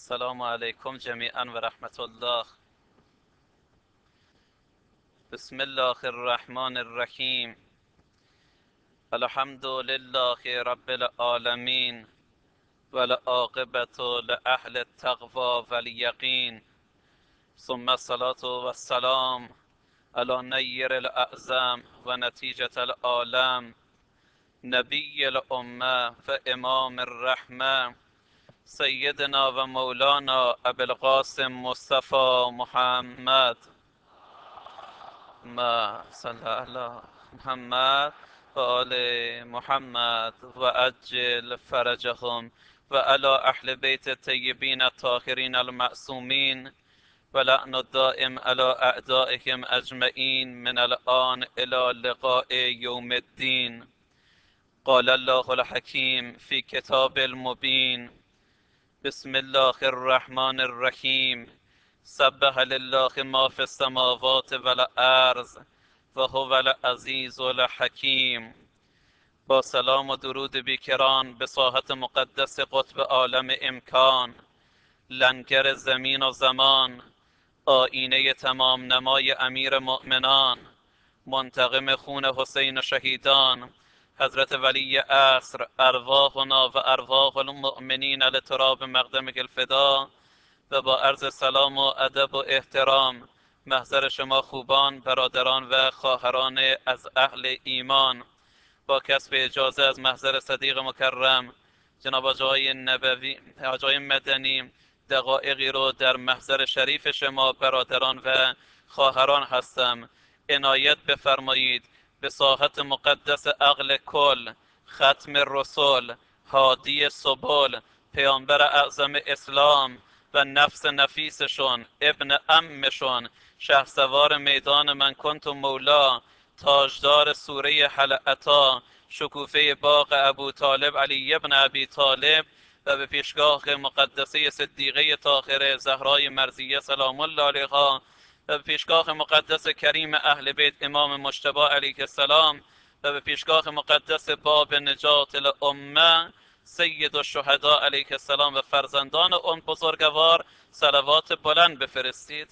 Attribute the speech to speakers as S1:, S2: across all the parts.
S1: السلام علیکم جمیعا و رحمت الله. بسم الله الرحمن الرحیم. الحمد لله رب العالمین والعاقبة لأهل التقوى والیقین، ثم الصلاة والسلام على نیر الاعظم و نتیجة العالم، نبی الامه و امام الرحمه، سیدنا و مولانا ابوالقاسم مصطفى محمد. ما صل علی محمد و آل محمد و عجل فرجهم و علی اهل بیت الطیبین الطاهرین المعصومین و لعن الدائم على اعدائهم اجمعین من الآن الى لقاء یوم الدین. قال الله الحکیم فی کتاب المبین. بسم الله الرحمن الرحیم. سبح لله ما فی السماوات والارض و هو العزیز الحکیم. با سلام و درود بیکران به ساحت مقدس قطب عالم امکان، لنگر زمین و زمان، آینه تمام نمای امیر مؤمنان، منتقم خون حسین و شهیدان، حضرت ولی عصر، ارواحنا و ارواح المؤمنین لتراب مقدمک الفدا. و با عرض سلام و ادب و احترام محضر شما خوبان، برادران و خواهران از اهل ایمان، با کسب اجازه از محضر صدیق مکرم جناب آقای نبوی، آقای مدنی، دقایقی رو در محضر شریف شما برادران و خواهران هستم عنایت بفرمایید. به ساحت مقدس عقل کل، ختم رسول، هادی سبل، پیامبر اعظم اسلام و نفس نفیسشون، ابن امشون، شهسوار میدان من کنت مولا، تاجدار سوره هل اتی، شکوفه باغ ابو طالب علی ابن ابی طالب و به پیشگاه مقدسه صدیقه طاهره زهرای مرضیه سلام الله علیها و به پیشگاه مقدس کریم اهل بیت امام مجتبی علیه السلام و به پیشگاه مقدس باب نجات الامه سید الشهدا علیه السلام و فرزندان اون بزرگوار صلوات بلند بفرستید.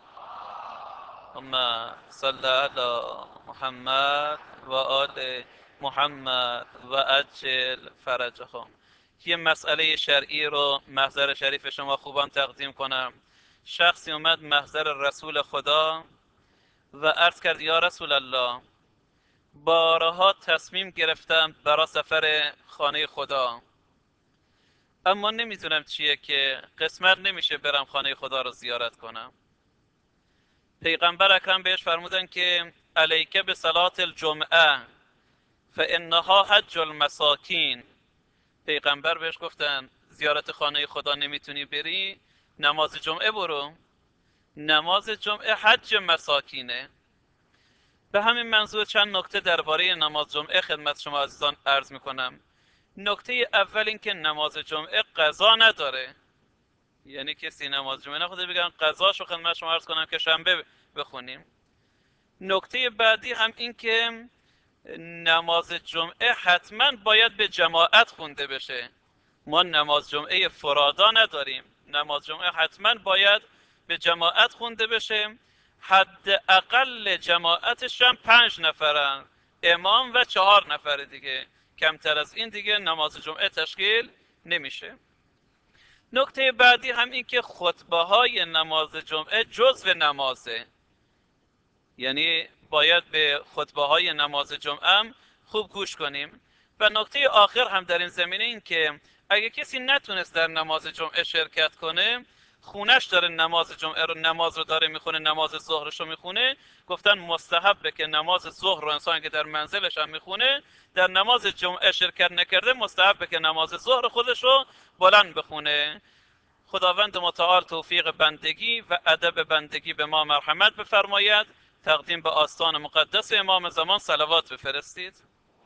S1: اللهم صل علی محمد و آل محمد و عجل فرجهم. یه مسئله شرعی رو محضر شریف شما خوبان تقدیم کنم. شخصی اومد محضر رسول خدا و عرض کرد یا رسول الله، بارها تصمیم گرفتم برای سفر خانه خدا، اما نمیتونم چیه که قسمت نمیشه برم خانه خدا رو زیارت کنم. پیغمبر اکرم بهش فرمودن که علیک به صلات الجمعه فانها حج المساکین. پیغمبر بهش گفتن زیارت خانه خدا نمیتونی بری، نماز جمعه برو. نماز جمعه حج مساکینه. به همین منظور چند نکته درباره نماز جمعه خدمت شما عزیزان عرض میکنم. نکته اول این که نماز جمعه قضا نداره، یعنی کسی نماز جمعه نخوده بگن قضاشو خدمت شما عرض کنم که شنبه بخونیم. نکته بعدی هم این که نماز جمعه حتما باید به جماعت خونده بشه. ما نماز جمعه فرادا نداریم، نماز جمعه حتما باید به جماعت خونده بشه. حداقل جماعتش هم 5 نفرن، امام و 4 نفر دیگه، کمتر از این دیگه نماز جمعه تشکیل نمیشه. نکته بعدی هم این که خطبه های نماز جمعه جزو نمازه، یعنی باید به خطبه های نماز جمعه هم خوب گوش کنیم. و نکته آخر هم در این زمینه این که اگه کسی نتونست در نماز جمعه شرکت کنه، خونش داره نماز جمعه رو نماز رو داره میخونه، نماز ظهرش رو میخونه، گفتن مستحبه که نماز ظهر رو انسان که در منزلش هم میخونه، در نماز جمعه شرکت نکرده مستحبه که نماز ظهر خودش رو بلند بخونه. خداوند متعال توفیق بندگی و ادب بندگی به ما مرحمت بفرماید. تقدیم به آستان مقدس امام زمان صلوات بفرستید.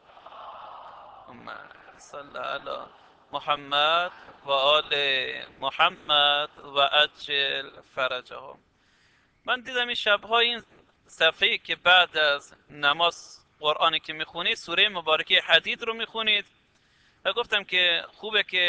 S1: اللهم صل علی محمد و آل محمد و عجل فرجهم. من دیدم این شبها این صفحه‌ای که بعد از نماز قرآنی که میخونید سوره مبارکه حدید رو میخونید و گفتم که خوبه که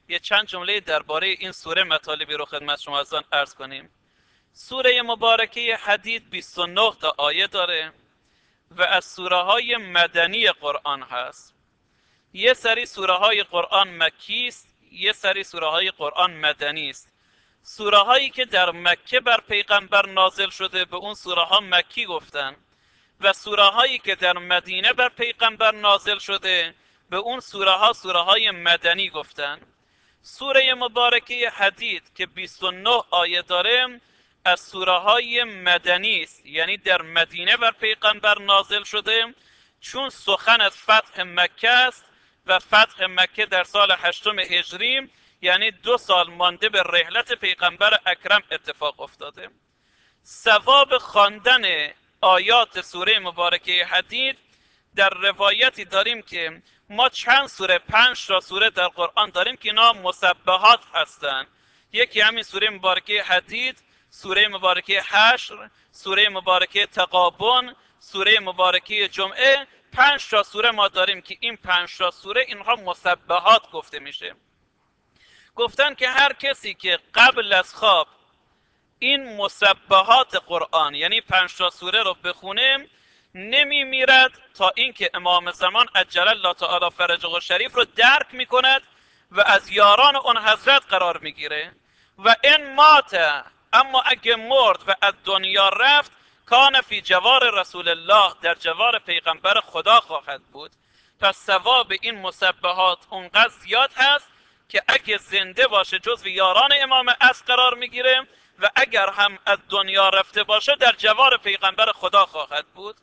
S1: یه چند جمله درباره این سوره مطالبی رو خدمت شما عزیزان عرض کنیم. سوره مبارکه حدید 29 تا آیه داره و از سوره های مدنی قرآن هست. یه سری سوره های قرآن مکی است، یه سری سوره های قرآن مدنی است. سوره هایی که در مکه بر پیغمبر نازل شده به اون سوره ها مکی گفتن و سوره هایی که در مدینه بر پیغمبر نازل شده به اون سوره های مدنی گفتن. سوره مبارکه حدید که 29 آیه داره از سوره های مدنی است، یعنی در مدینه بر پیغمبر نازل شده، چون سخن از فتح مکه است و فتح مکه در سال 8 هجری، یعنی 2 سال مانده به رحلت پیغمبر اکرم اتفاق افتاده. ثواب خواندن آیات سوره مبارکه حدید در روایتی داریم که ما چند سوره 5 تا سوره در قرآن داریم که اینا مسبحات هستند. یکی همین سوره مبارکه حدید، سوره مبارکه حشر، سوره مبارکه تغابن، سوره مبارکه جمعه. 5 تا سوره ما داریم که این 5 تا سوره اینها مسبحات گفته میشه. گفتن که هر کسی که قبل از خواب این مسبحات قرآن یعنی 5 تا سوره رو بخونه نمی میرد تا اینکه امام زمان عجل الله تعالی فرجه شریف رو درک میکند و از یاران اون حضرت قرار میگیره. و این مات، اما اگه مرد و از دنیا رفت، کان فی جوار رسول الله، در جوار پیغمبر خدا خواهد بود. پس ثواب این مسبحات اونقدر زیاد هست که اگه زنده باشه جزو یاران امام عصر قرار میگیره و اگر هم از دنیا رفته باشه در جوار پیغمبر خدا خواهد بود.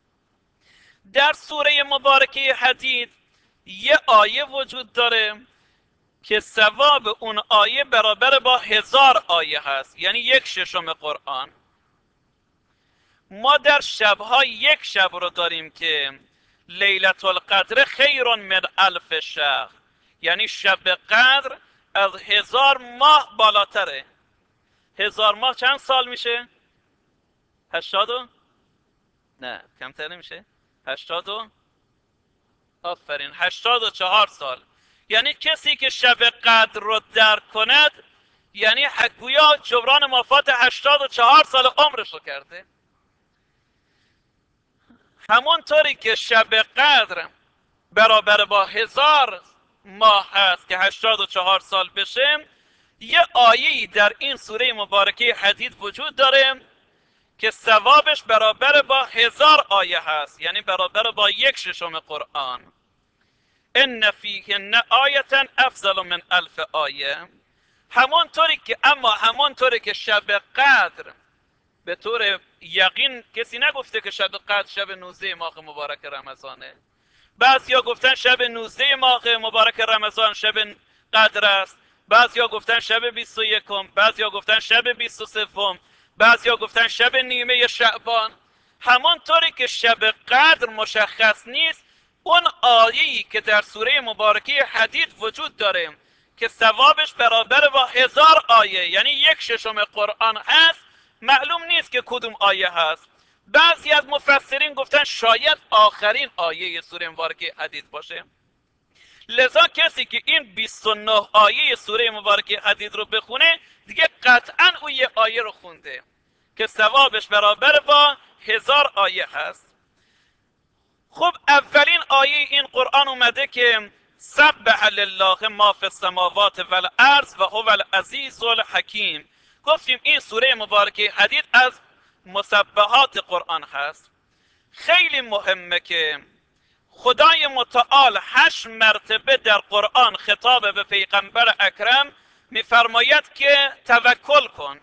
S1: در سوره مبارکه حدید یه آیه وجود داره که ثواب اون آیه برابر با 1000 آیه هست، یعنی 1/6 قرآن. ما در شبها یک شب رو داریم که لیلة القدر خیر من 1000 شهر، یعنی شب قدر از 1000 ماه بالاتره. 1000 ماه چند سال میشه؟ 80 نه کمتر نمیشه؟ 80 آفرین 84 سال. یعنی کسی که شب قدر رو درک کند یعنی گویا جبران مافات 84 سال عمرش رو کرده. همونطوری که شب قدر برابر با 1000 ماه هست که 84 سال بشه، یه آیه‌ای در این سوره مبارکه حدید وجود داره که ثوابش برابر با 1000 آیه هست، یعنی برابر با 1/6 قرآن. ان فیهن آیة افضل من 1000 آیه. همونطوری که شب قدر به طور یقین کسی نگفته که شب قدر شب 19 ماه مبارک رمضانه. بعضیا گفتن شب 19 ماه مبارک رمضان شب قدر است، بعضیا گفتن شب 21، بعضیا گفتن شب 23، بعضیا گفتن شب نیمه شعبان. همانطوری که شب قدر مشخص نیست، اون آیه‌ای که در سوره مبارکه حدید وجود داره که ثوابش برابر با 1000 آیه یعنی 1/6 قرآن هست، معلوم نیست که کدوم آیه هست. بعضی از مفسرین گفتن شاید آخرین آیه سوره مبارکه حدید باشه. لذا کسی که این 29 آیه سوره مبارکه حدید رو بخونه دیگه قطعا او یه آیه رو خونده که ثوابش برابر با 1000 آیه هست. خب اولین آیه این قرآن اومده که سبح لله ما فی السماوات و الارض و هو العزیز الحکیم. گفتیم این سوره مبارکه حدید از مسبحات قرآن هست. خیلی مهمه که خدای متعال 8 مرتبه در قرآن خطاب به پیغمبر اکرم میفرماید که توکل کن.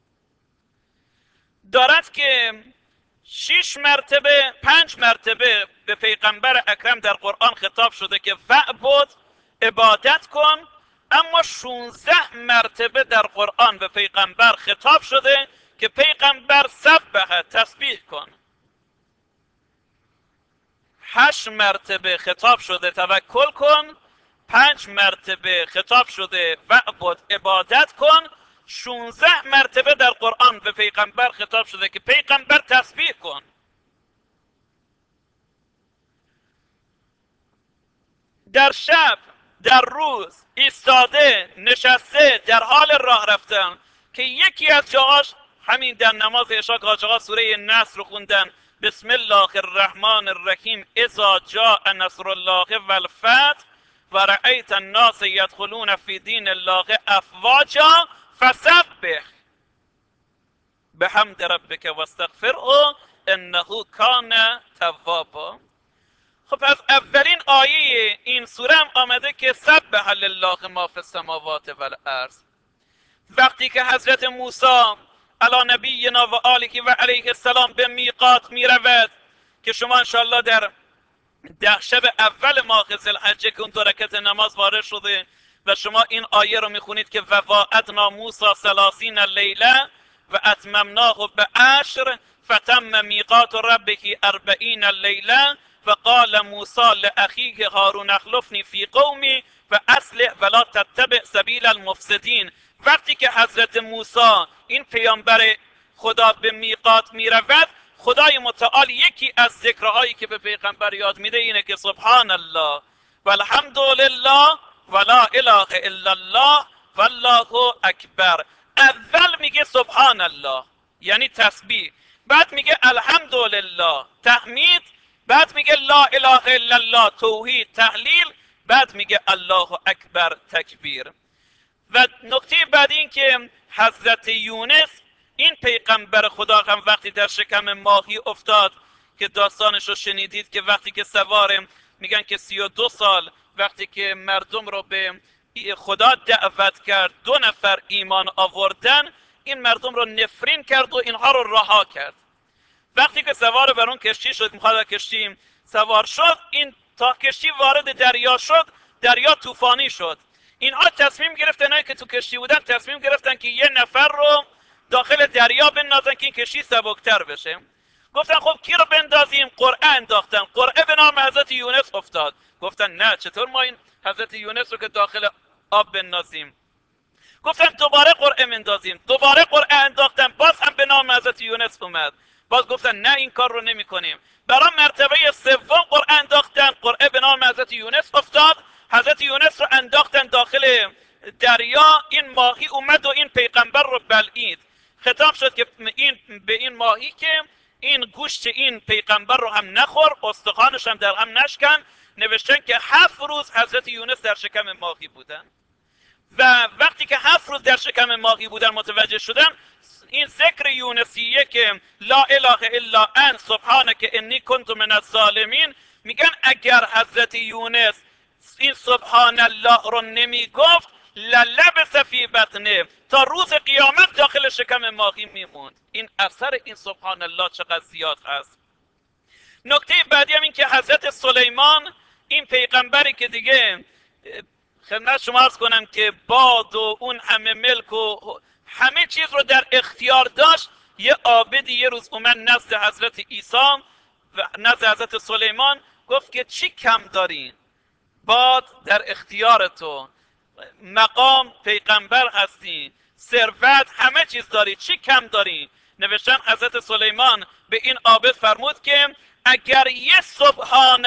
S1: دارد که 6 مرتبه 5 مرتبه به پیغمبر اکرم در قرآن خطاب شده که فعبد، عبادت کن، اما 16 مرتبه در قرآن به پیغمبر خطاب شده که پیغمبر سبح، تسبیح کن. 8 مرتبه خطاب شده توکل کن، 5 مرتبه خطاب شده وعبد، عبادت کن، 16 مرتبه در قرآن به پیغمبر خطاب شده که پیغمبر تسبیح کن. در شب در روز ایستاده نشسته در حال راه رفتن که یکی از جاهاش همین در نماز عشا که آقا سوره نصر رو خوندن، بسم الله الرحمن الرحیم اذا جاء نصر الله والفتح و رأیت الناس یدخلون فی دین الله افواجا فسبح بحمد ربک واستغفره انه کان توابا. خب پس اولین آیه این سوره هم آمده که سبح لله ما فی السماوات والارض. وقتی که حضرت موسی علی نبینا و آله و علیه السلام به میقات می رود که شما انشاءالله در 10 شب اول ماه ذوالحجه که اون 2 رکعت نماز وارد شده و شما این آیه رو میخونید که وواعدنا موسی 30 لیله و اتممناه ب10 فتم میقات ربه 40 لیله و قال موسی لاخیه هارون اخلفنی فی قومی و اصلح ولا تتبع سبیل المفسدین. وقتی که حضرت موسی این پیامبر خدا به میقات می رود، خدای متعال یکی از ذکرهایی که به پیغمبر یاد میده اینه که سبحان الله والحمد لله ولا اله الا الله والله اکبر. اول میگه سبحان الله یعنی تسبیح، بعد میگه الحمد لله تحمید، بعد میگه لا اله الا الله توحید تهلیل، بعد میگه الله اکبر تکبیر. و نکته بعدی این که حضرت یونس این پیغمبر خدا هم وقتی در شکم ماهی افتاد که داستانش رو شنیدید که وقتی که سوار میگن که 32 سال وقتی که مردم رو به خدا دعوت کرد 2 نفر ایمان آوردن، این مردم رو نفرین کرد و اینها رو رها کرد. وقتی که سوار بر اون کشتی شد، میخواد کشتی سوار شد، این تا کشتی وارد دریا شد دریا طوفانی شد. اینها تصمیم گرفتن، اینایی که تو کشتی بودن تصمیم گرفتن که 1 نفر رو داخل دریا بندازن که این کشتی سبکتر بشه. گفتن خب کی رو بندازیم؟ قرعه انداختن، قرعه به نام حضرت یونس افتاد. گفتن نه، چطور ما این حضرت یونس رو که داخل آب بندازیم؟ گفتن دوباره قرعه مندازیم، دوباره قرعه انداختن، باز هم به نام حضرت یونس اومد. باز گفتن نه این کار رو نمی کنیم. برای مرتبه 3 قرعه انداختن، قرعه به نام حضرت یونس افتاد. حضرت یونس رو انداختن داخل دریا، این ماهی اومد و این پیغمبر رو بلعید. خطاب شد که به این ماهی که این گوشت این پیغمبر رو هم نخور، استخوانش هم در هم نشکن. نوشتن که 7 روز حضرت یونس در شکم ماهی بودن و وقتی که 7 روز در شکم ماهی بودن متوجه شدن این ذکر یونسیه که لا اله الا انت سبحانک انی کنت من الظالمین، میگن اگر حضرت یونس این سبحان الله رو نمی گفت للبث فی بطنه، تا روز قیامت داخل شکم ماهی میموند. این اثر این سبحان الله چقدر زیاد هست. نکته بعدی هم این که حضرت سلیمان این پیغمبری که دیگه خدمت شما عرض کنم که باد و اون همه ملک و همه چیز رو در اختیار داشت، یه عابدی یه روز اومد نزد حضرت عیسی و نزد حضرت سلیمان گفت که چی کم دارین؟ باد در اختیار تو، مقام پیغمبر هستی، ثروت همه چیز داری، چی کم داری؟ نوشتن حضرت سلیمان به این عابد فرمود که اگر یه سبحان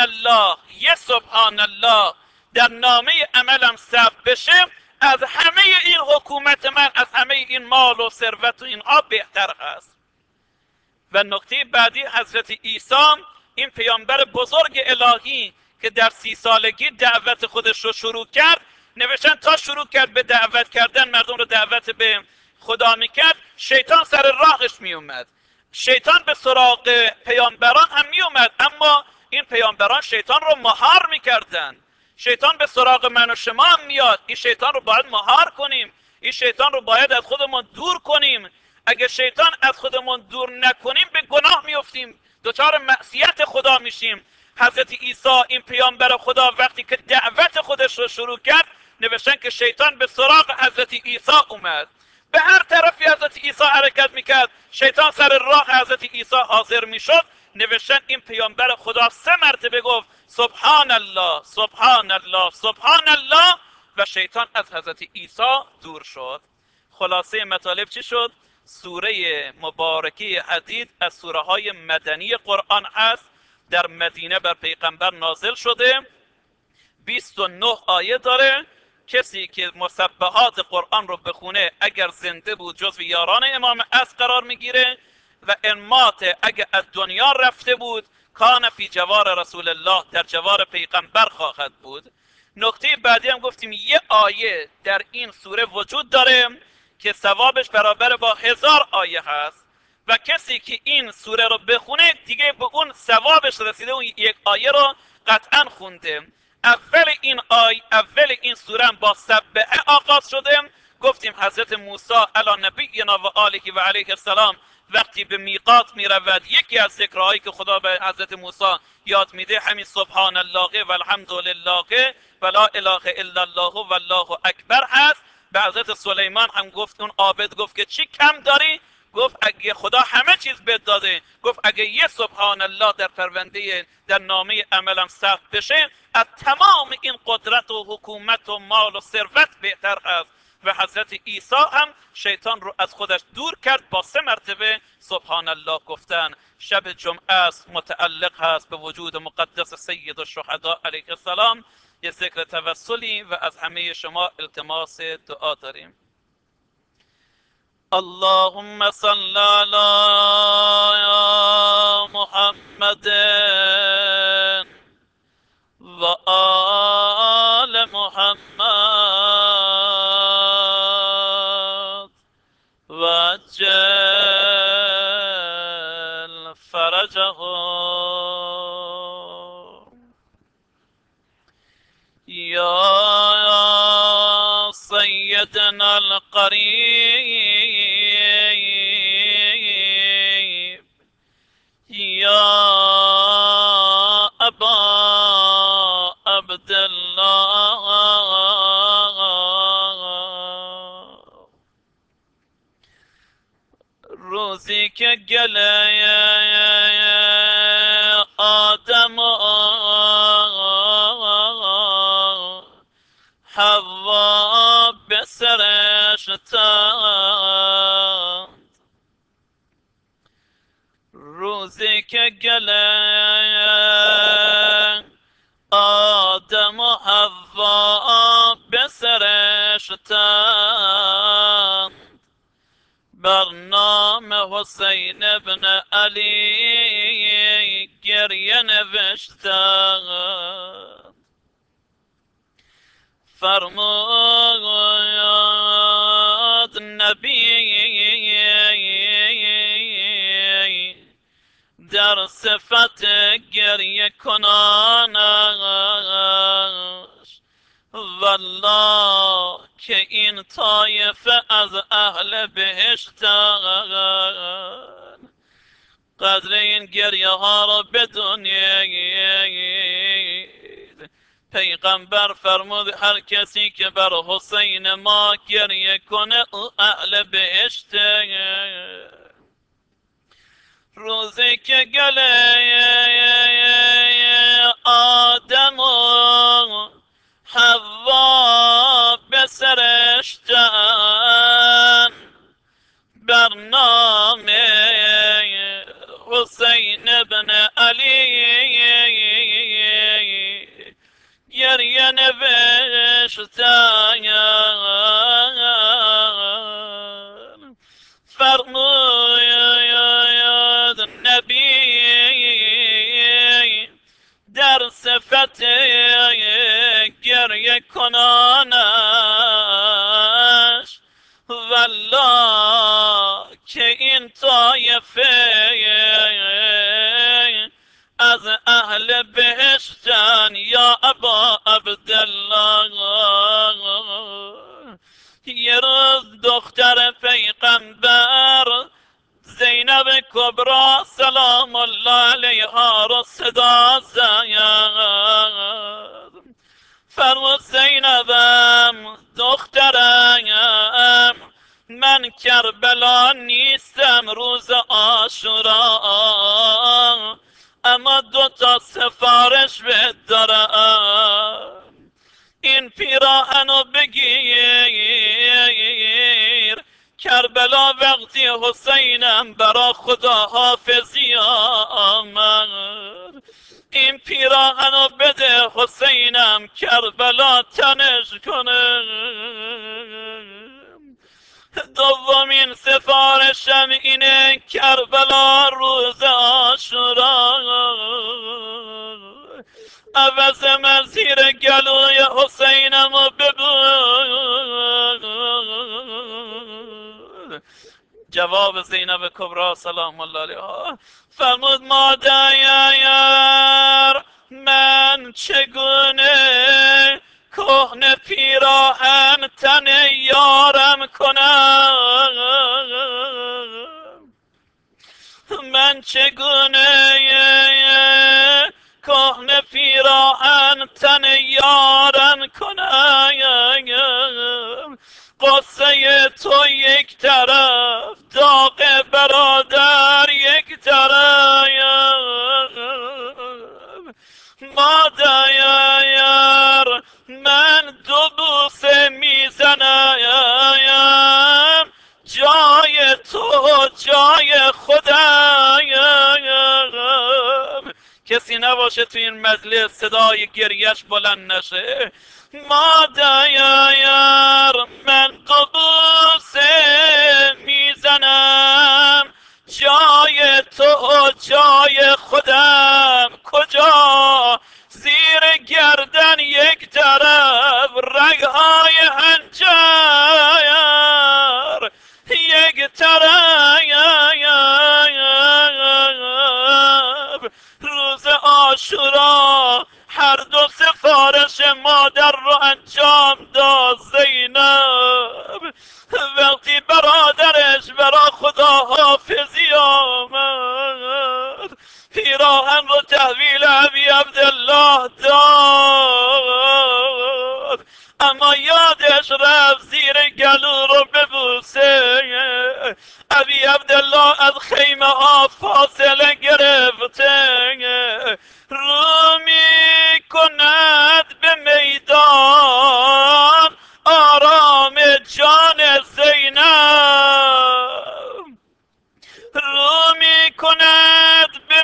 S1: الله در نامه عملم ثبت بشه، از همه این حکومت من، از همه این مال و ثروت و اینها بهتر هست. و نکته بعدی حضرت عیسی این پیامبر بزرگ الهی که در 30 سالگی دعوت خودش رو شروع کرد، نوشتن تا شروع کرد به دعوت کردن مردم رو دعوت به خدا میکرد، شیطان سر راهش میومد. شیطان به سراغ پیامبران هم میومد، اما این پیامبران شیطان رو مهار میکردن. شیطان به سراغ من و شما هم میاد، این شیطان رو باید مهار کنیم، این شیطان رو باید از خودمون دور کنیم. اگه شیطان از خودمون دور نکنیم به گناه میفتیم، دچار معصیت خدا میشیم. حضرت عیسی این پیامبر خدا وقتی که دعوت خودش رو شروع کرد، نوشتن که شیطان به سراغ حضرت عیسی اومد، به هر طرفی حضرت عیسی حرکت میکرد شیطان سر راه حضرت عیسی حاضر میشد. نوشتن این پیامبر خدا 3 مرتبه گفت سبحان الله سبحان الله سبحان الله و شیطان از حضرت عیسی دور شد. خلاصه مطالب چی شد؟ سوره مبارکه حدید از سوره های مدنی قرآن هست، در مدینه بر پیغمبر نازل شده 29 آیه داره. کسی که مسبحات قرآن رو بخونه اگر زنده بود جزو یاران امام عصر قرار میگیره و ان مات اگر از دنیا رفته بود کان فی جوار رسول الله، در جوار پیغمبر خواهد بود. نکته بعدی هم گفتیم یه آیه در این سوره وجود داره که ثوابش برابر با 1000 آیه هست و کسی که این سوره رو بخونه دیگه به اون ثوابش رسیده، اون یک آیه رو قطعا خونده. اول این سوره با سبحه آغاز شده. گفتیم حضرت موسی علی نبینا و آله و علیه السلام وقتی به میقات می رود یکی از ذکرهایی که خدا به حضرت موسی یاد میده همین سبحان الله و الحمد لله و لا اله الا الله و الله اکبر هست. به حضرت سلیمان هم گفت، اون عابد گفت که چی کم داری؟ گفت اگه خدا همه چیز بهت داده، گفت اگه یه سبحان الله در پرونده در نامه عملم ثبت بشه از تمام این قدرت و حکومت و مال و ثروت بهتر هست. و حضرت عیسی هم شیطان رو از خودش دور کرد با 3 مرتبه سبحان الله گفتن. شب جمعه است، متعلق هست به وجود مقدس سید الشهدا علیه السلام. یه ذکر توسلی و از همه شما التماس دعا داریم. اللهم صل على محمد و آل محمد و عجل فرجهم یا سیدنا القریب یا ابا عبدالله روزی که گله آدم و حوا به سرش تاند، روزی که گله آدم و حوا به سرش تاند، بر نام حسین ابن علی گریه نوشتند. فرمود نبی در صفت گریه کنانش والله که این طایفه از اهل بهشتن. قدر این گریه ها را بدونید. پیغمبر فرمود هر کسی که بر حسین ما گریه کنه او اهل بهشته. روزی که گله آدم و حوا به سرش جان، بر نام حسین ابن علی گریه نوشتن. فرمود نبی در صفت گریه کنانش والله که این طایفه از اهل بهشتن. یا ابا عبدالله یه روز دختر پیغمبر زینب کبرا سلام الله علیها رو صدا زد. فرمود زینبم دخترم من کربلا نیستم روز عاشورا، اما 2 سفارش بهت دارم. این پیراهنو بگیر، کربلا وقتی حسینم برا خدا حافظی آمد. این پیراهنو بده حسین حسینم کربلا تنش کنه. دومین سفارشم اینه کربلا روز عاشورا عوض من زیر گلوی حسینم و ببود. جواب زینب کبرا سلام الله علیها فرمود مادر من چگونه کهنه پیراهن تن یارم کنم، من چگونه کهنه پیراهن تن یارم کنم، قصه تو یک طرف داغ برادر یک طرف. مادر من دو بوسه میزنم جای تو جای خودم، کسی نباشه تو این مجلس صدای گریش بلند نشه. مادر من دو بوسه میزنم جای تو جای خودم، کجا زیر گردن یک طرف رگهای هنجر یک طرف. روز عاشورا هر دو سفارش مادر رو انجام داد زینب. وقتی برادرش برا خدا حافظی آمد پیراهن رو تحویل ابی عبدالله داد، اما یادش رفت زیر گلو رو ببوسه. ابی عبدالله از خیمه ها فاصله گرفته رو می کند به میدان آرام جان زینب، رو می کند به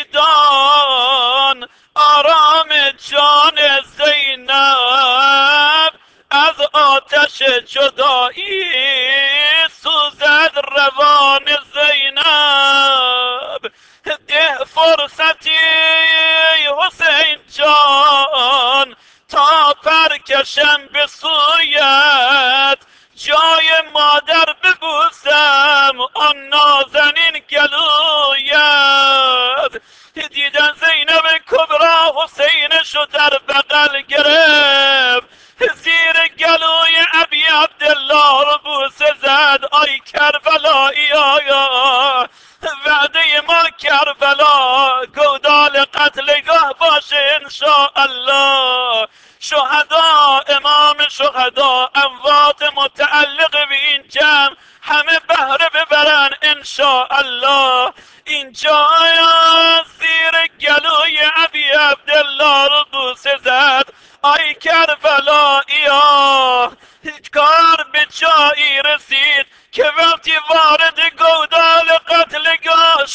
S1: میدان آرام جان زینب. از آتش جدایی سوزد روان زینب. ده فرصتی حسین جان تا پرکشم به سویت جای مادر ببوسم آن نازنین گلویت. دیدن زینب کبرا حسینشو در بغل گرفت زیر گلوی ابی عبدالله رو بوسه زد. آی کربلایی آیا وعده ما کربلا گودال قتلگاه باشه انشاءالله. شهدا امام شهدا اموات متعلق به این جمع همه بهره ببرن انشاءالله. اینجا زیر گلوی ابی عبدالله رو بوسه زد. آی کربلایی‌ها کار به جایی رسید که وقتی وارد گودال قتلگاه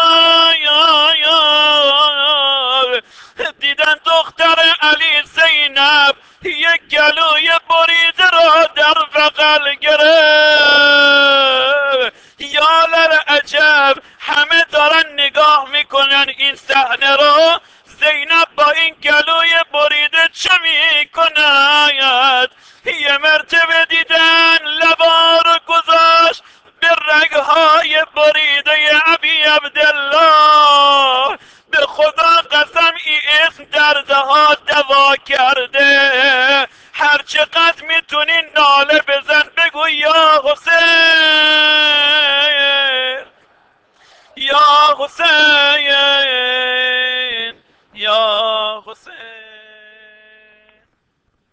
S1: شد دیدن دختر علی زینب یک گلوی بریده را در بغل گرفت. یالر عجب همه دارن نگاه میکنن این صحنه رو، زینب با این گلوی بریده چه میکند؟ یه مرتبه دیدن لبا گذاشت به رگهای بریده ابی عبدالله. به خدا قسم این اسم دردها دوا کرده، هر چقدر میتونی ناله بزن بگو یا حسین یا حسین یا حسین.